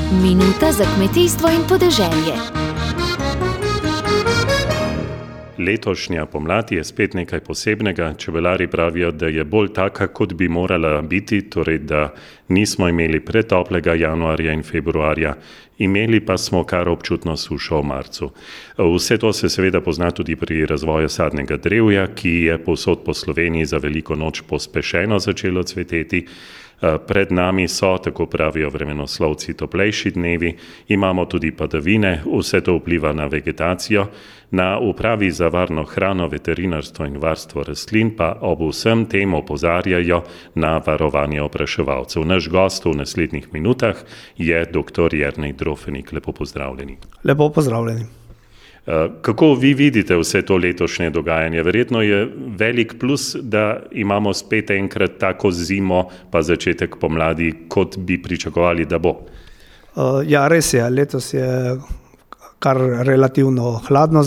Minuta za kmetijstvo in podeželje. Letošnja pomlad je spet nekaj posebnega. Čebelarji pravijo, da je bolj taka, kot bi morala biti, torej da nismo imeli pretoplega januarja in februarja, imeli pa smo kar občutno sušo v marcu. Vse to se seveda pozna tudi pri razvoju sadnega drevja, ki je povsod po Sloveniji za veliko noč pospešeno začelo cveteti. Pred nami so, tako pravijo vremenoslovci, toplejši dnevi, imamo tudi padavine, vse to vpliva na vegetacijo. Na Upravi za varno hrano, veterinarstvo in varstvo rastlin pa ob vsem tem opozarjajo na varovanje opraševalcev. Naš gost v naslednjih minutah je dr. Jernej Drofenik. Lepo pozdravljeni. Lepo pozdravljeni. Kako vi vidite vse to letošnje dogajanje? Verjetno je velik plus, da imamo spet enkrat tako zimo pa začetek pomladi, kot bi pričakovali, da bo. Ja, res je. Letos je kar relativno hladno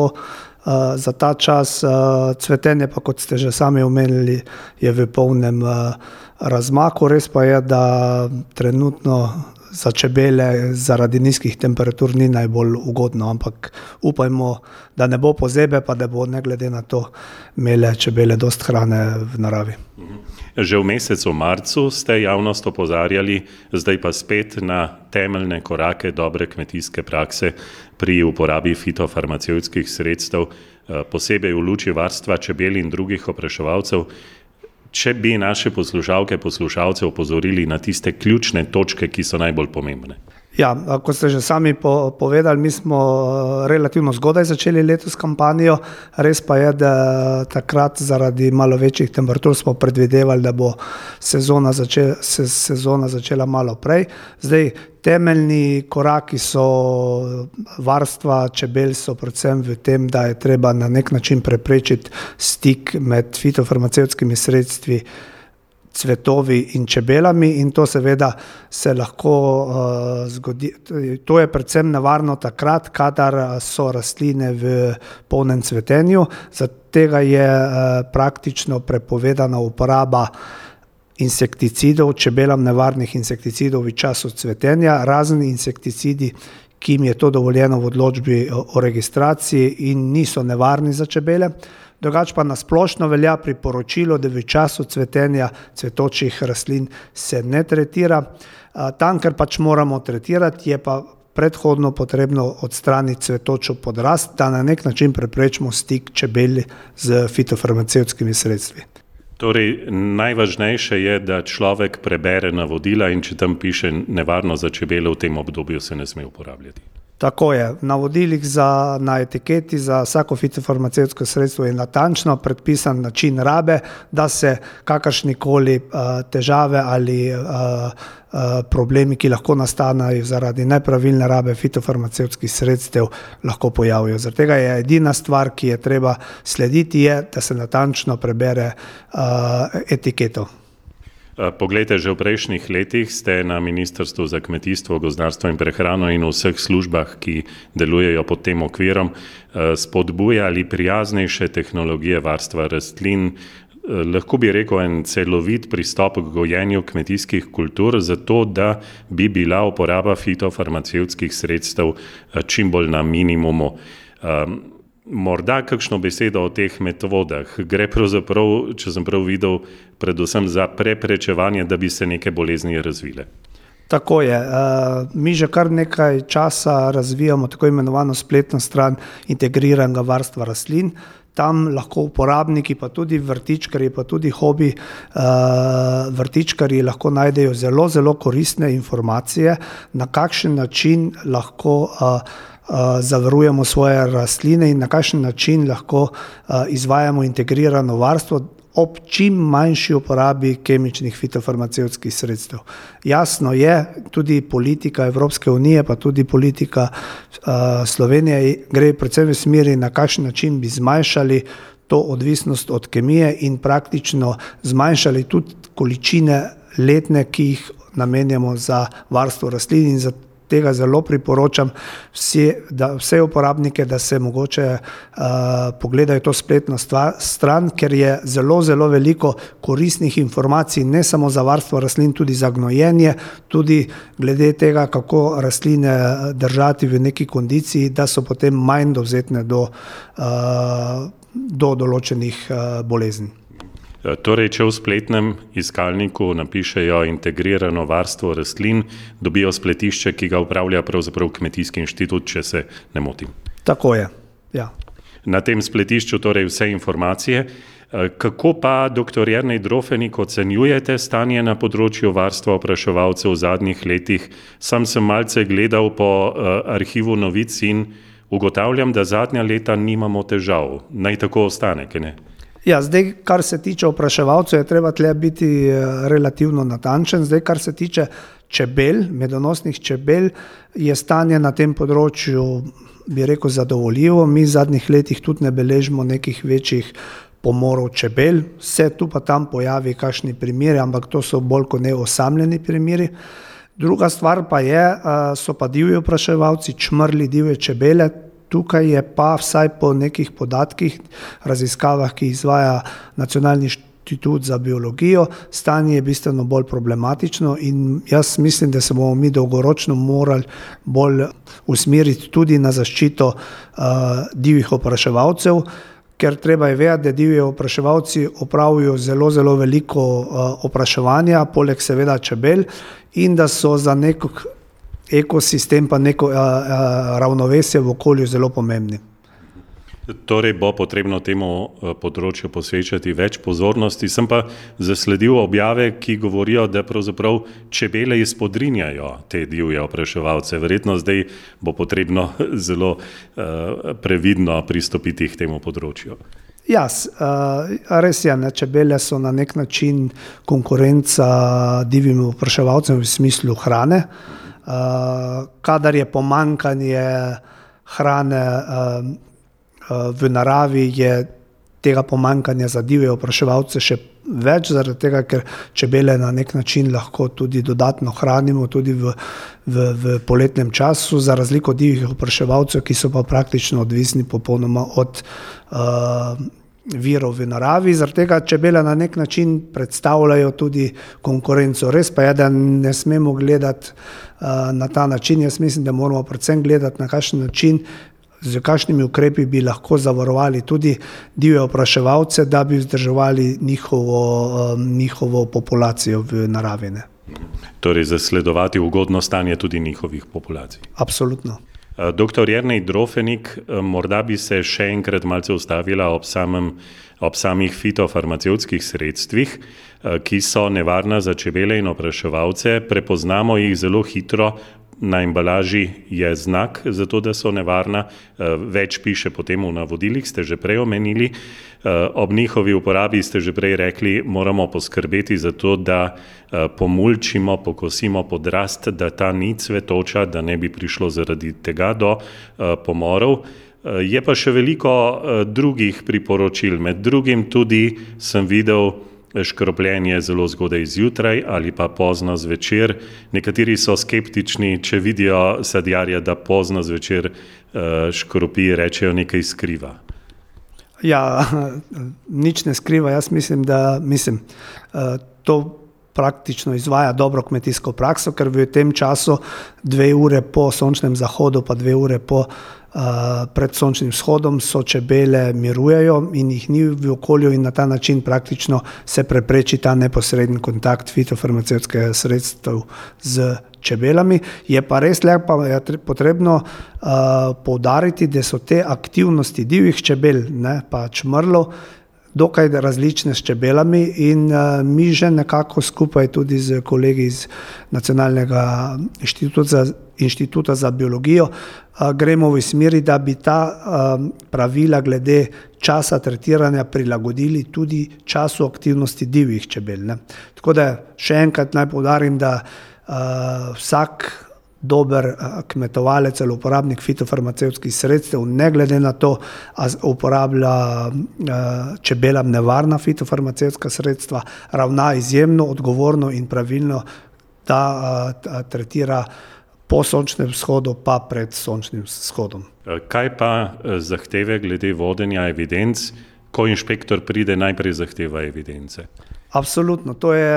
za ta čas. Cvetenje pa, kot ste že sami omenili, je v polnem razmaku. Res pa je, da trenutno za čebele zaradi nizkih temperatur ni najbolj ugodno, ampak upajmo, da ne bo pozebe, pa da bo ne glede na to imele čebele dost hrane v naravi. Že v mesecu marcu ste javnost opozarjali, zdaj pa spet na temeljne korake dobre kmetijske prakse pri uporabi fitofarmacevtskih sredstev, posebej v luči varstva čebel in drugih opraševalcev. Če bi naše poslušalce opozorili na tiste ključne točke, ki so najbolj pomembne. Ja, kot ste že sami povedali, mi smo relativno zgodaj začeli letos kampanjo. Res pa je, da takrat zaradi malo večjih temperatur smo predvidevali, da bo sezona začela malo prej. Zdaj, temeljni koraki so varstva čebel so predvsem v tem, da je treba na nek način preprečiti stik med fitofarmacevtskimi sredstvi, cvetovi in čebelami, in to seveda se lahko zgodi. To je predvsem nevarno takrat, kadar so rastline v polnem cvetenju. Zaradi tega je praktično prepovedana uporaba insekticidov, čebelam nevarnih insekticidov v času cvetenja, razni insekticidi, ki jim je to dovoljeno v odločbi o registraciji in niso nevarni za čebele. Drugače pa nasplošno velja priporočilo, da v času cvetenja cvetočih rastlin se ne tretira. Tam, ker pač moramo tretirati, je pa predhodno potrebno odstraniti cvetočo podrast, da na nek način preprečimo stik čebel z fitofarmacevtskimi sredstvi. Torej, najvažnejše je, da človek prebere navodila in če tam piše nevarno za čebele, v tem obdobju se ne sme uporabljati. Tako je. V navodilih na etiketi za vsako fitofarmacevtsko sredstvo je natančno predpisan način rabe, da se kakršnikoli težave ali problemi, ki lahko nastanejo zaradi nepravilne rabe fitofarmacevtskih sredstev, lahko pojavijo. Zaradi tega je edina stvar, ki je treba slediti, je, da se natančno prebere etiketo. Poglejte, že v prejšnjih letih ste na Ministrstvu za kmetijstvo, gozdarstvo in prehrano in v vseh službah, ki delujejo pod tem okvirom, spodbujali prijaznejše tehnologije varstva rastlin. Lahko bi rekel en celovit pristop k gojenju kmetijskih kultur, zato da bi bila uporaba fitofarmacevtskih sredstev čim bolj na minimumu. Morda kakšno besedo o teh metodah. Gre pravzaprav, če sem prav videl, predvsem za preprečevanje, da bi se neke bolezni razvile. Tako je. Mi že kar nekaj časa razvijamo tako imenovano spletno stran integriranega varstva rastlin. Tam lahko uporabniki, pa tudi vrtičkarji, pa tudi hobi vrtičkarji lahko najdejo zelo, zelo koristne informacije, na kakšen način lahko zavarujemo svoje rastline in na kakšen način lahko izvajamo integrirano varstvo ob čim manjši uporabi kemičnih fitofarmacevtskih sredstev. Jasno je, tudi politika Evropske unije, pa tudi politika Slovenije gre predvsem v smeri, na kakšen način bi zmanjšali to odvisnost od kemije in praktično zmanjšali tudi količine letne, ki jih namenjamo za varstvo rastlin in za tega zelo priporočam vse uporabnike, da se mogoče pogledajo to spletno stran, ker je zelo, zelo veliko koristnih informacij, ne samo za varstvo rastlin, tudi za gnojenje, tudi glede tega, kako rastline držati v neki kondiciji, da so potem manj dovzetne do določenih bolezni. Torej, če v spletnem iskalniku napišejo integrirano varstvo rastlin, dobijo spletišče, ki ga upravlja pravzaprav Kmetijski inštitut, če se ne motim. Tako je, ja. Na tem spletišču torej vse informacije. Kako pa, dr. Jernej Drofenik, ocenjujete stanje na področju varstva opraševalcev v zadnjih letih? Sam sem malce gledal po arhivu novic in ugotavljam, da zadnja leta nimamo težav. Naj tako ostane, kaj ne? Ja, zdaj, kar se tiče opraševalcev, je treba tle biti relativno natančen. Zdaj, kar se tiče čebel, medonosnih čebel, je stanje na tem področju, bi rekel, zadovoljivo. Mi v zadnjih letih tudi ne beležimo nekih večjih pomorov čebel. Se tu pa tam pojavi kakšni primeri, ampak to so bolj kot ne osamljeni primeri. Druga stvar pa je, so pa divji opraševalci, čmrli divje čebele. Tukaj je pa vsaj po nekih podatkih, raziskavah, ki izvaja Nacionalni inštitut za biologijo, stanje je bistveno bolj problematično in jaz mislim, da se bomo mi dolgoročno morali bolj usmeriti tudi na zaščito divjih opraševalcev, ker treba je vedeti, da divji opraševalci opravijo zelo, zelo veliko opraševanja, poleg seveda čebel, in da so za nekog ekosistem pa neko ravnovesje v okolju zelo pomembni. Torej bo potrebno temu področju posvečati več pozornosti. Sem pa zasledil objave, ki govorijo, da pravzaprav čebele izpodrinjajo te divje opraševalce. Verjetno zdaj bo potrebno zelo previdno pristopiti k temu področju. Ja, res je, čebele so na nek način konkurenca divjim opraševalcem v smislu hrane. Kadar je pomanjkanje hrane v naravi, je tega pomanjkanja za divje opraševalce še več, zaradi tega, ker čebele na nek način lahko tudi dodatno hranimo tudi v poletnem času, za razliko divjih opraševalcev, ki so pa praktično odvisni popolnoma od virov v naravi. Zaradi tega čebele na nek način predstavljajo tudi konkurenco. Res pa je, da ne smemo gledati na ta način. Jaz mislim, da moramo predvsem gledati na kakšen način, z kakšnimi ukrepi bi lahko zavarovali tudi divje opraševalce, da bi vzdrževali njihovo populacijo v naravi. Torej zasledovati ugodno stanje tudi njihovih populacij. Absolutno. Dr. Jernej Drofenik, morda bi se še enkrat malce ustavila ob samih fitofarmacevtskih sredstvih, ki so nevarna za čebele in opraševalce. Prepoznamo jih zelo hitro, na embalaži je znak za to, da so nevarna, več piše potem v navodilih, ste že prej omenili. Ob njihovi uporabi ste že prej rekli, moramo poskrbeti za to, da pomulčimo, pokosimo podrast, da ta ni cvetoča, da ne bi prišlo zaradi tega do pomorov. Je pa še veliko drugih priporočil, med drugim tudi sem videl škropljenje zelo zgodaj zjutraj ali pa pozno zvečer. Nekateri so skeptični, če vidijo sadjarja, da pozno zvečer škropi, rečejo nekaj skriva. Ja, nič ne skriva. Jaz mislim, da to praktično izvaja dobro kmetijsko prakso, ker v tem času 2 ure po sončnem zahodu pa 2 ure pred sončnim vzhodom so čebele mirujejo in jih ni v okolju in na ta način praktično se prepreči ta neposreden kontakt fitofarmacevtskega sredstev z čebelami. Je pa res potrebno poudariti, da so te aktivnosti divjih čebel, pa čmrlov, dokaj različne s čebelami in mi že nekako skupaj tudi z kolegi iz Nacionalnega inštituta za biologijo gremo v smeri, da bi ta pravila glede časa tretiranja prilagodili tudi času aktivnosti divjih čebel. Tako da še enkrat naj poudarim, da vsak dober kmetovalec ali uporabnik fitofarmacevtskih sredstev, ne glede na to, ali uporablja čebelam nevarna fitofarmacevtska sredstva, ravna izjemno odgovorno in pravilno, da tretira po sončnem vzhodu pa pred sončnim vzhodom. Kaj pa zahteve glede vodenja evidenc, ko inšpektor pride, najprej zahteva evidence? Absolutno, to je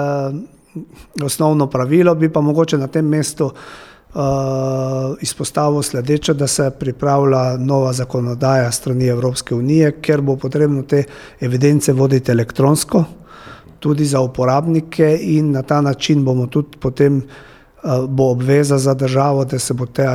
osnovno pravilo, bi pa mogoče na tem mestu izpostavil sledeče, da se pripravlja nova zakonodaja strani Evropske unije, ker bo potrebno te evidence voditi elektronsko, tudi za uporabnike, in na ta način bomo tudi potem bo obveza za državo, da se bo ta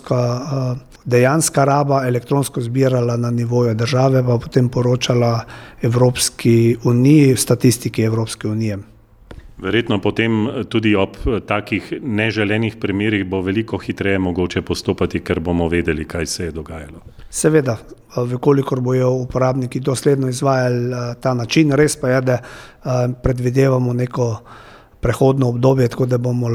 dejanska raba elektronsko zbirala na nivoju države, pa potem poročala Evropski uniji, statistiki Evropske unije. Verjetno potem tudi ob takih neželenih primerih bo veliko hitreje mogoče postopati, ker bomo vedeli, kaj se je dogajalo. Seveda, vkolikor bojo uporabniki dosledno izvajali ta način, res pa je, da predvidevamo neko prehodno obdobje, tako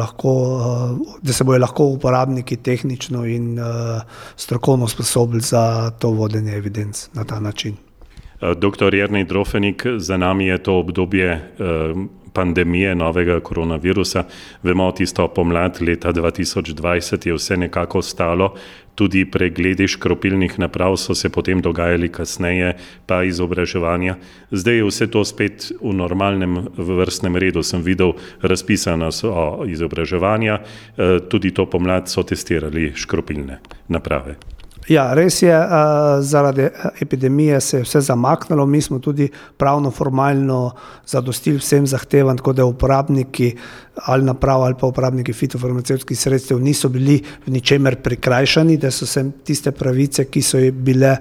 da se bojo lahko uporabniki tehnično in strokovno sposobili za to vodenje evidenc na ta način. Dr. Jernej Drofenik, za nami je to obdobje pandemije novega koronavirusa. Vemo, tisto pomlad leta 2020 je vse nekako stalo, tudi pregledi škropilnih naprav so se potem dogajali kasneje, pa izobraževanja. Zdaj je vse to spet v normalnem vrstnem redu, sem videl, razpisano so izobraževanja, tudi to pomlad so testirali škropilne naprave. Ja, res je, zaradi epidemije se je vse zamaknilo, mi smo tudi pravno formalno zadostili vsem zahtevam, tako da uporabniki ali naprav ali pa uporabniki fitofarmacevtskih sredstev niso bili v ničemer prikrajšani, da so se tiste pravice, ki so bile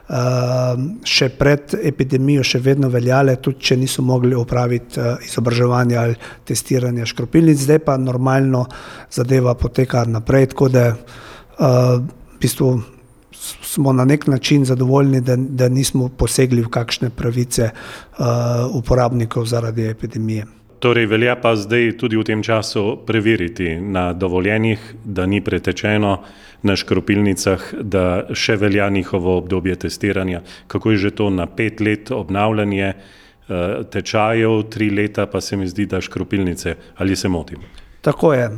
še pred epidemijo še vedno veljale, tudi če niso mogli opraviti izobraževanja ali testiranja škropilnic, zdaj pa normalno zadeva poteka naprej, tako da v bistvu smo na nek način zadovoljni, da nismo posegli v kakšne pravice uporabnikov zaradi epidemije. Torej velja pa zdaj tudi v tem času preveriti na dovoljenjih, da ni pretečeno na škropilnicah, da še velja njihovo obdobje testiranja. Kako je že to na 5 let obnavljanje tečajev, 3 leta pa se mi zdi, da škropilnice, ali se motim? Tako je,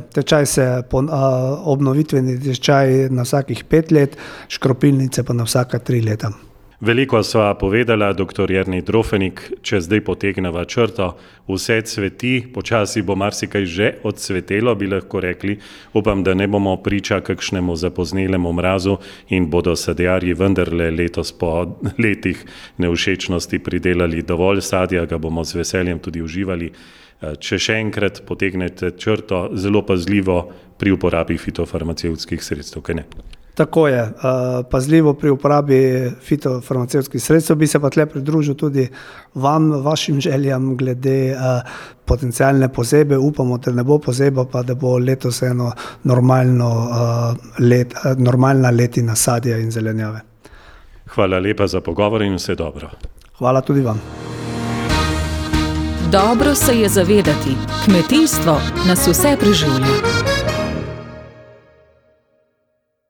obnovitveni tečaj na vsakih 5 let, škropilnice pa na vsaka 3 leta. Veliko sva povedala, dr. Jernej Drofenik, če zdaj potegneva črto, vse cveti, počasi bo marsikaj že odcvetelo, bi lahko rekli. Upam, da ne bomo priča kakšnemu zapoznelemu mrazu in bodo sadjarji vendarle letos po letih nevšečnosti pridelali dovolj sadja, ga bomo z veseljem tudi uživali. Če še enkrat potegnete črto, zelo pazljivo pri uporabi fitofarmacevtskih sredstev, kaj ne? Tako je, pazljivo pri uporabi fitofarmacevtskih sredstev, bi se pa tle pridružil tudi vam, vašim željam glede potencialne pozebe. Upamo, da ne bo pozeba, pa da bo letos eno normalna letina sadja in zelenjave. Hvala lepa za pogovor in vse dobro. Hvala tudi vam. Dobro se je zavedati, kmetijstvo nas vse preživlja.